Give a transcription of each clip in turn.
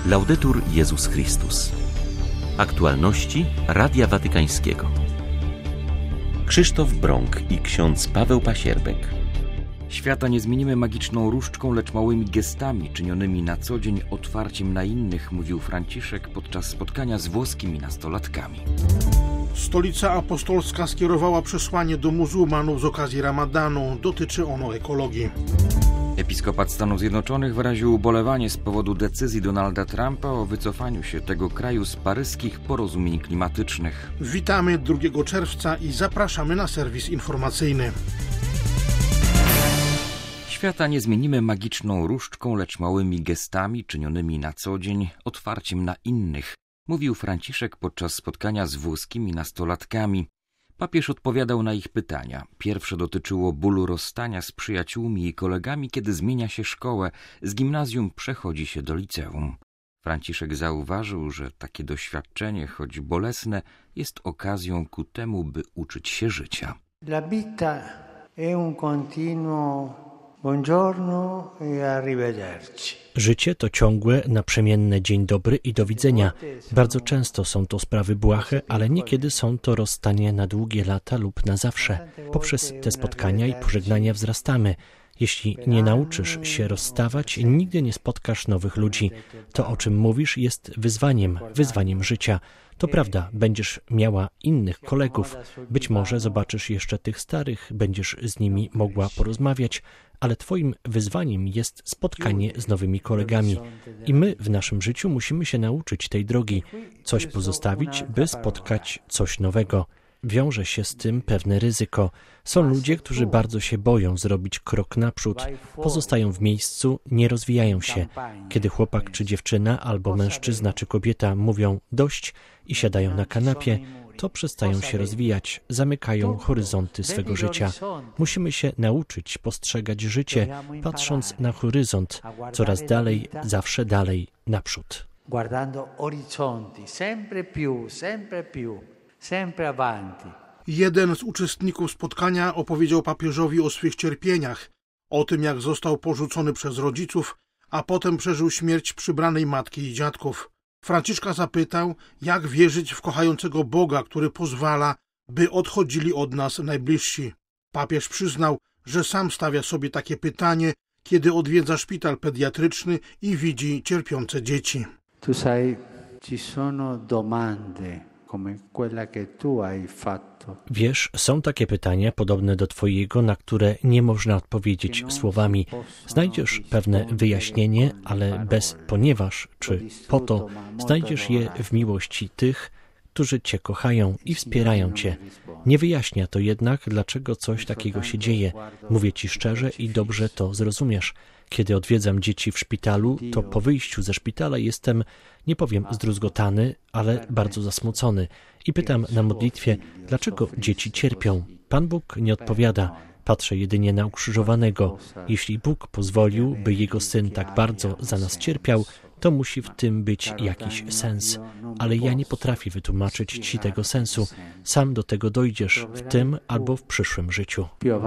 Laudetur Jezus Chrystus. Aktualności Radia Watykańskiego. Krzysztof Brąk i ksiądz Paweł Pasierbek. Świata nie zmienimy magiczną różdżką, lecz małymi gestami czynionymi na co dzień, otwarciem na innych, mówił Franciszek podczas spotkania z włoskimi nastolatkami. Stolica Apostolska skierowała przesłanie do muzułmanów z okazji Ramadanu. Dotyczy ono ekologii. Episkopat Stanów Zjednoczonych wyraził ubolewanie z powodu decyzji Donalda Trumpa o wycofaniu się tego kraju z paryskich porozumień klimatycznych. Witamy 2 czerwca i zapraszamy na serwis informacyjny. Świata nie zmienimy magiczną różdżką, lecz małymi gestami czynionymi na co dzień, otwarciem na innych, mówił Franciszek podczas spotkania z włoskimi nastolatkami. Papież odpowiadał na ich pytania. Pierwsze dotyczyło bólu rozstania z przyjaciółmi i kolegami, kiedy zmienia się szkołę, z gimnazjum przechodzi się do liceum. Franciszek zauważył, że takie doświadczenie, choć bolesne, jest okazją ku temu, by uczyć się życia. La vita è un continuo buongiorno e arrivederci. Życie to ciągłe, naprzemienne dzień dobry i do widzenia. Bardzo często są to sprawy błahe, ale niekiedy są to rozstania na długie lata lub na zawsze. Poprzez te spotkania i pożegnania wzrastamy. Jeśli nie nauczysz się rozstawać, nigdy nie spotkasz nowych ludzi. To, o czym mówisz, jest wyzwaniem życia. To prawda, będziesz miała innych kolegów. Być może zobaczysz jeszcze tych starych, będziesz z nimi mogła porozmawiać, ale twoim wyzwaniem jest spotkanie z nowymi kolegami. I my w naszym życiu musimy się nauczyć tej drogi, coś pozostawić, by spotkać coś nowego. Wiąże się z tym pewne ryzyko. Są ludzie, którzy bardzo się boją zrobić krok naprzód, pozostają w miejscu, nie rozwijają się. Kiedy chłopak czy dziewczyna, albo mężczyzna czy kobieta mówią dość i siadają na kanapie, to przestają się rozwijać, zamykają horyzonty swego życia. Musimy się nauczyć postrzegać życie, patrząc na horyzont, coraz dalej, zawsze dalej, naprzód. Guardando orizzonti, sempre più. Sempre avanti. Jeden z uczestników spotkania opowiedział papieżowi o swych cierpieniach, o tym, jak został porzucony przez rodziców, a potem przeżył śmierć przybranej matki i dziadków. Franciszka zapytał, jak wierzyć w kochającego Boga, który pozwala, by odchodzili od nas najbliżsi. Papież przyznał, że sam stawia sobie takie pytanie, kiedy odwiedza szpital pediatryczny i widzi cierpiące dzieci. Tu sai, ci sono domande. Wiesz, są takie pytania podobne do twojego, na które nie można odpowiedzieć słowami. Znajdziesz pewne wyjaśnienie, ale bez ponieważ czy po to znajdziesz je w miłości tych, którzy cię kochają i wspierają cię. Nie wyjaśnia to jednak, dlaczego coś takiego się dzieje. Mówię ci szczerze i dobrze to zrozumiesz. Kiedy odwiedzam dzieci w szpitalu, to po wyjściu ze szpitala jestem, nie powiem zdruzgotany, ale bardzo zasmucony. I pytam na modlitwie, dlaczego dzieci cierpią. Pan Bóg nie odpowiada. Patrzę jedynie na ukrzyżowanego. Jeśli Bóg pozwolił, by Jego Syn tak bardzo za nas cierpiał, to musi w tym być jakiś sens. Ale ja nie potrafię wytłumaczyć ci tego sensu. Sam do tego dojdziesz w tym albo w przyszłym życiu.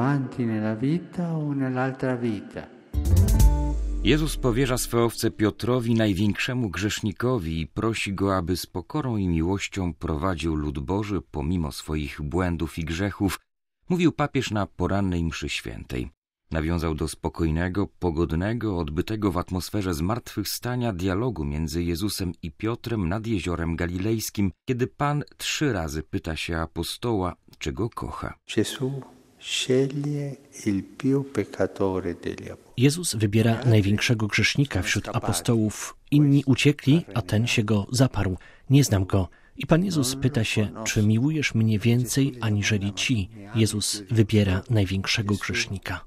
Jezus powierza swe owce Piotrowi, największemu grzesznikowi, i prosi go, aby z pokorą i miłością prowadził lud Boży pomimo swoich błędów i grzechów, mówił papież na porannej mszy świętej. Nawiązał do spokojnego, pogodnego, odbytego w atmosferze zmartwychwstania dialogu między Jezusem i Piotrem nad Jeziorem Galilejskim, kiedy Pan 3 razy pyta się apostoła, czy go kocha. Jezus wybiera największego grzesznika wśród apostołów. Inni uciekli, a ten się go zaparł. Nie znam go. I Pan Jezus pyta się, czy miłujesz mnie więcej aniżeli ci? Jezus wybiera największego grzesznika.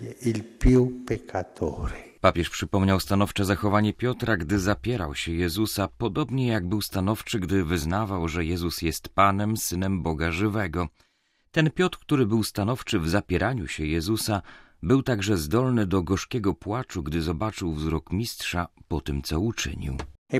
Papież przypomniał stanowcze zachowanie Piotra, gdy zapierał się Jezusa, podobnie jak był stanowczy, gdy wyznawał, że Jezus jest Panem, Synem Boga żywego. Ten Piotr, który był stanowczy w zapieraniu się Jezusa, był także zdolny do gorzkiego płaczu, gdy zobaczył wzrok Mistrza po tym, co uczynił.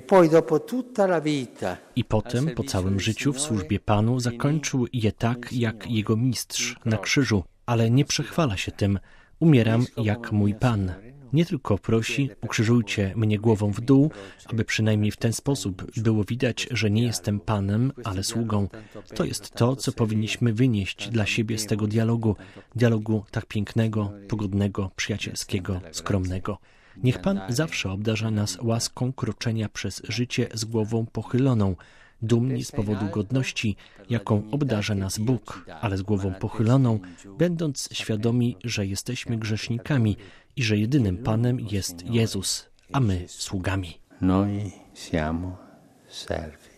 I potem, po całym życiu w służbie Panu, zakończył je tak, jak jego Mistrz na krzyżu, ale nie przechwala się tym. Umieram jak mój Pan. Nie tylko prosi, ukrzyżujcie mnie głową w dół, aby przynajmniej w ten sposób było widać, że nie jestem Panem, ale sługą. To jest to, co powinniśmy wynieść dla siebie z tego dialogu tak pięknego, pogodnego, przyjacielskiego, skromnego. Niech Pan zawsze obdarza nas łaską kroczenia przez życie z głową pochyloną, dumni z powodu godności, jaką obdarza nas Bóg, ale z głową pochyloną, będąc świadomi, że jesteśmy grzesznikami i że jedynym Panem jest Jezus, a my sługami. Noi siamo servi.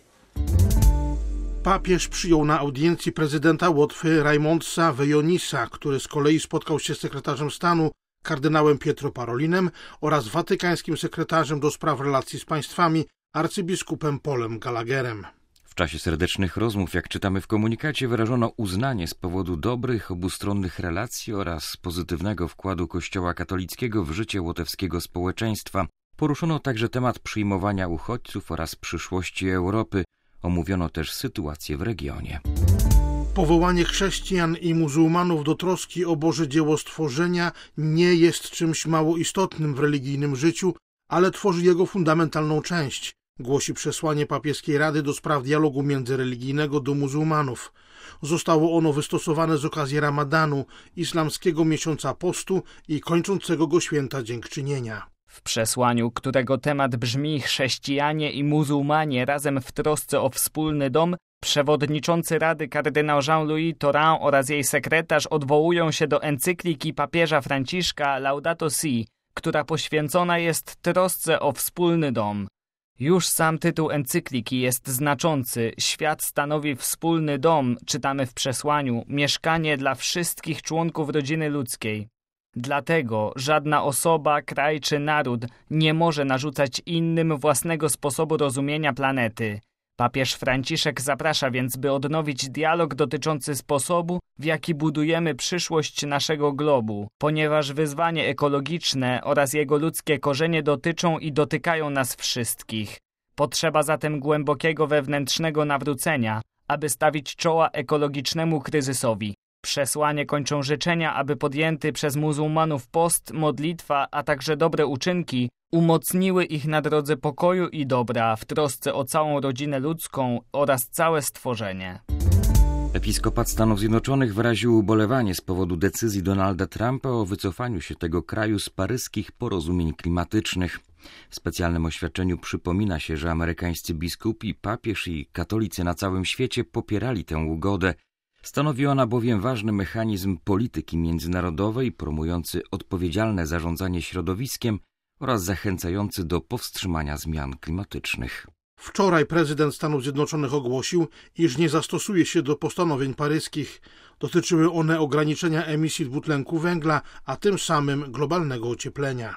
Papież przyjął na audiencji prezydenta Łotwy Raimondsa Vejonisa, który z kolei spotkał się z sekretarzem stanu kardynałem Pietro Parolinem oraz watykańskim sekretarzem do spraw relacji z państwami arcybiskupem Paulem Gallagherem. W czasie serdecznych rozmów, jak czytamy w komunikacie, wyrażono uznanie z powodu dobrych, obustronnych relacji oraz pozytywnego wkładu Kościoła katolickiego w życie łotewskiego społeczeństwa. Poruszono także temat przyjmowania uchodźców oraz przyszłości Europy. Omówiono też sytuację w regionie. Powołanie chrześcijan i muzułmanów do troski o Boże dzieło stworzenia nie jest czymś mało istotnym w religijnym życiu, ale tworzy jego fundamentalną część, głosi przesłanie papieskiej Rady do spraw dialogu międzyreligijnego do muzułmanów. Zostało ono wystosowane z okazji Ramadanu, islamskiego miesiąca postu i kończącego go święta Dziękczynienia. W przesłaniu, którego temat brzmi chrześcijanie i muzułmanie razem w trosce o wspólny dom, przewodniczący Rady kardynał Jean-Louis Tauran oraz jej sekretarz odwołują się do encykliki papieża Franciszka Laudato Si, która poświęcona jest trosce o wspólny dom. Już sam tytuł encykliki jest znaczący. Świat stanowi wspólny dom, czytamy w przesłaniu, mieszkanie dla wszystkich członków rodziny ludzkiej. Dlatego żadna osoba, kraj czy naród nie może narzucać innym własnego sposobu rozumienia planety. Papież Franciszek zaprasza więc, by odnowić dialog dotyczący sposobu, w jaki budujemy przyszłość naszego globu, ponieważ wyzwanie ekologiczne oraz jego ludzkie korzenie dotyczą i dotykają nas wszystkich. Potrzeba zatem głębokiego wewnętrznego nawrócenia, aby stawić czoła ekologicznemu kryzysowi. Przesłanie kończą życzenia, aby podjęty przez muzułmanów post, modlitwa, a także dobre uczynki umocniły ich na drodze pokoju i dobra w trosce o całą rodzinę ludzką oraz całe stworzenie. Episkopat Stanów Zjednoczonych wyraził ubolewanie z powodu decyzji Donalda Trumpa o wycofaniu się tego kraju z paryskich porozumień klimatycznych. W specjalnym oświadczeniu przypomina się, że amerykańscy biskupi, papież i katolicy na całym świecie popierali tę ugodę. Stanowi ona bowiem ważny mechanizm polityki międzynarodowej promujący odpowiedzialne zarządzanie środowiskiem oraz zachęcający do powstrzymania zmian klimatycznych. Wczoraj prezydent Stanów Zjednoczonych ogłosił, iż nie zastosuje się do postanowień paryskich. Dotyczyły one ograniczenia emisji dwutlenku węgla, a tym samym globalnego ocieplenia.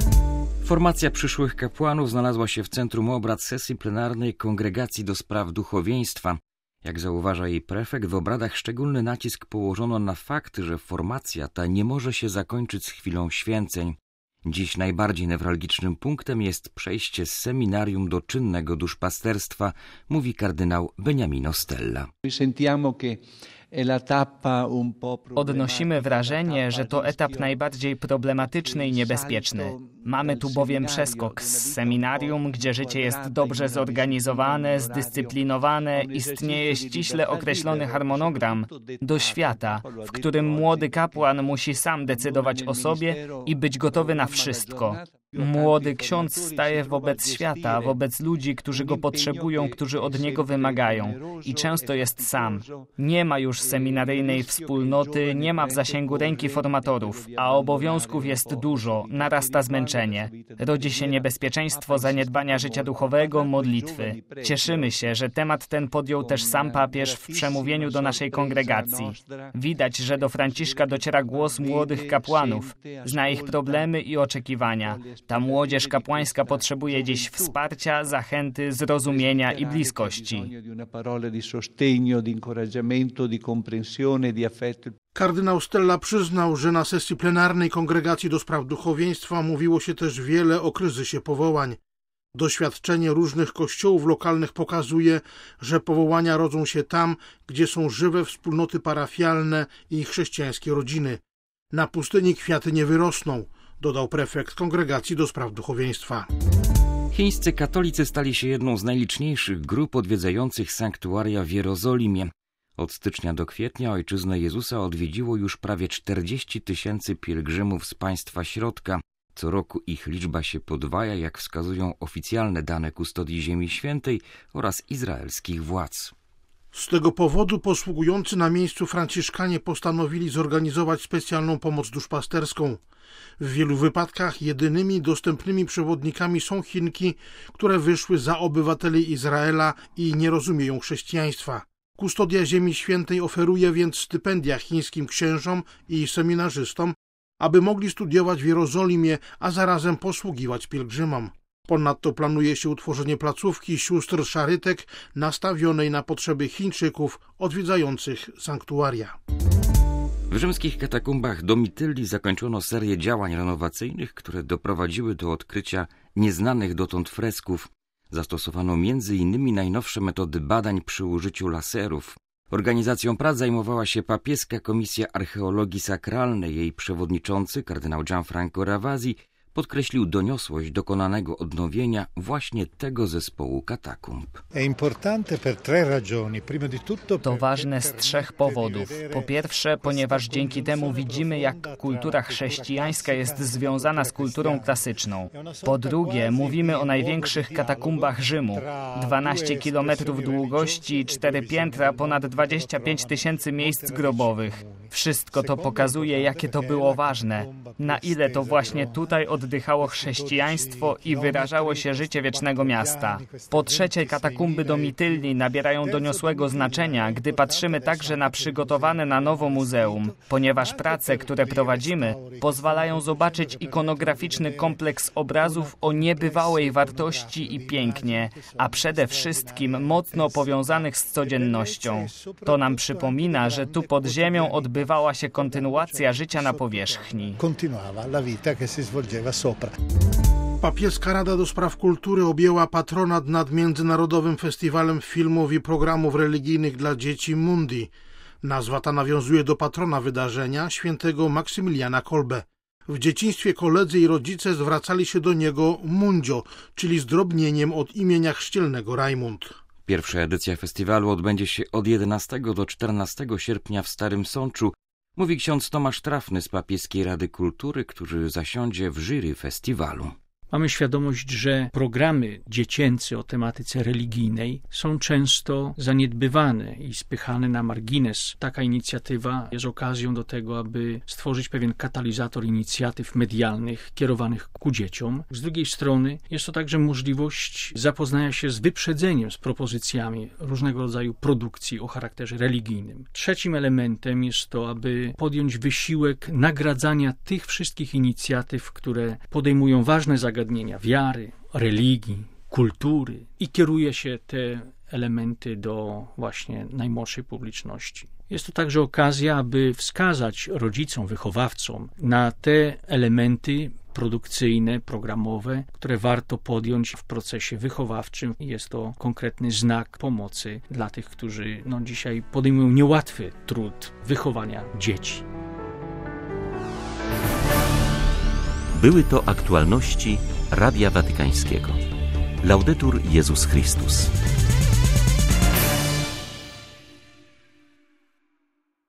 Formacja przyszłych kapłanów znalazła się w centrum obrad sesji plenarnej Kongregacji do Spraw Duchowieństwa. Jak zauważa jej prefekt, w obradach szczególny nacisk położono na fakt, że formacja ta nie może się zakończyć z chwilą święceń. Dziś najbardziej newralgicznym punktem jest przejście z seminarium do czynnego duszpasterstwa, mówi kardynał Beniamino Stella. Odnosimy wrażenie, że to etap najbardziej problematyczny i niebezpieczny. Mamy tu bowiem przeskok z seminarium, gdzie życie jest dobrze zorganizowane, zdyscyplinowane, istnieje ściśle określony harmonogram, do świata, w którym młody kapłan musi sam decydować o sobie i być gotowy na wszystko. Młody ksiądz staje wobec świata, wobec ludzi, którzy go potrzebują, którzy od niego wymagają i często jest sam. Nie ma już seminaryjnej wspólnoty, nie ma w zasięgu ręki formatorów, a obowiązków jest dużo, narasta zmęczenie. Rodzi się niebezpieczeństwo zaniedbania życia duchowego, modlitwy. Cieszymy się, że temat ten podjął też sam papież w przemówieniu do naszej kongregacji. Widać, że do Franciszka dociera głos młodych kapłanów, zna ich problemy i oczekiwania. Ta młodzież kapłańska potrzebuje dziś wsparcia, zachęty, zrozumienia i bliskości. Kardynał Stella przyznał, że na sesji plenarnej Kongregacji do Spraw Duchowieństwa mówiło się też wiele o kryzysie powołań. Doświadczenie różnych kościołów lokalnych pokazuje, że powołania rodzą się tam, gdzie są żywe wspólnoty parafialne i chrześcijańskie rodziny. Na pustyni kwiaty nie wyrosną. dodał prefekt Kongregacji do Spraw Duchowieństwa. Chińscy katolicy stali się jedną z najliczniejszych grup odwiedzających sanktuaria w Jerozolimie. Od stycznia do kwietnia Ojczyznę Jezusa odwiedziło już prawie 40 000 pielgrzymów z państwa środka. Co roku ich liczba się podwaja, jak wskazują oficjalne dane Kustodii Ziemi Świętej oraz izraelskich władz. Z tego powodu posługujący na miejscu franciszkanie postanowili zorganizować specjalną pomoc duszpasterską. W wielu wypadkach jedynymi dostępnymi przewodnikami są Chinki, które wyszły za obywateli Izraela i nie rozumieją chrześcijaństwa. Kustodia Ziemi Świętej oferuje więc stypendia chińskim księżom i seminarzystom, aby mogli studiować w Jerozolimie, a zarazem posługiwać pielgrzymom. Ponadto planuje się utworzenie placówki sióstr szarytek nastawionej na potrzeby Chińczyków odwiedzających sanktuaria. W rzymskich katakumbach Domitylli zakończono serię działań renowacyjnych, które doprowadziły do odkrycia nieznanych dotąd fresków. Zastosowano m.in. najnowsze metody badań przy użyciu laserów. Organizacją prac zajmowała się papieska Komisja Archeologii Sakralnej. Jej przewodniczący, kardynał Gianfranco Ravasi, podkreślił doniosłość dokonanego odnowienia właśnie tego zespołu katakumb. To ważne z 3 powodów. Po pierwsze, ponieważ dzięki temu widzimy, jak kultura chrześcijańska jest związana z kulturą klasyczną. Po drugie, mówimy o największych katakumbach Rzymu. 12 kilometrów długości, 4 piętra, ponad 25 000 miejsc grobowych. Wszystko to pokazuje, jakie to było ważne, na ile to właśnie tutaj oddychało chrześcijaństwo i wyrażało się życie wiecznego miasta. Po trzecie, katakumby Domitylli nabierają doniosłego znaczenia, gdy patrzymy także na przygotowane na nowo muzeum, ponieważ prace, które prowadzimy, pozwalają zobaczyć ikonograficzny kompleks obrazów o niebywałej wartości i pięknie, a przede wszystkim mocno powiązanych z codziennością. To nam przypomina, że tu pod ziemią odbywała się kontynuacja życia na powierzchni. Papieska Rada do Spraw Kultury objęła patronat nad Międzynarodowym Festiwalem Filmów i Programów Religijnych dla Dzieci Mundi. Nazwa ta nawiązuje do patrona wydarzenia, świętego Maksymiliana Kolbe. W dzieciństwie koledzy i rodzice zwracali się do niego Mundzio, czyli zdrobnieniem od imienia chrzcielnego Rajmund. Pierwsza edycja festiwalu odbędzie się od 11 do 14 sierpnia w Starym Sączu, mówi ksiądz Tomasz Trafny z Papieskiej Rady Kultury, który zasiądzie w jury festiwalu. Mamy świadomość, że programy dziecięce o tematyce religijnej są często zaniedbywane i spychane na margines. Taka inicjatywa jest okazją do tego, aby stworzyć pewien katalizator inicjatyw medialnych kierowanych ku dzieciom. Z drugiej strony jest to także możliwość zapoznania się z wyprzedzeniem z propozycjami różnego rodzaju produkcji o charakterze religijnym. Trzecim elementem jest to, aby podjąć wysiłek nagradzania tych wszystkich inicjatyw, które podejmują ważne zagadnienia wiary, religii, kultury i kieruje się te elementy do właśnie najmłodszej publiczności. Jest to także okazja, aby wskazać rodzicom, wychowawcom na te elementy produkcyjne, programowe, które warto podjąć w procesie wychowawczym. Jest to konkretny znak pomocy dla tych, którzy dzisiaj podejmują niełatwy trud wychowania dzieci. Były to aktualności Radia Watykańskiego. Laudetur Jezus Chrystus.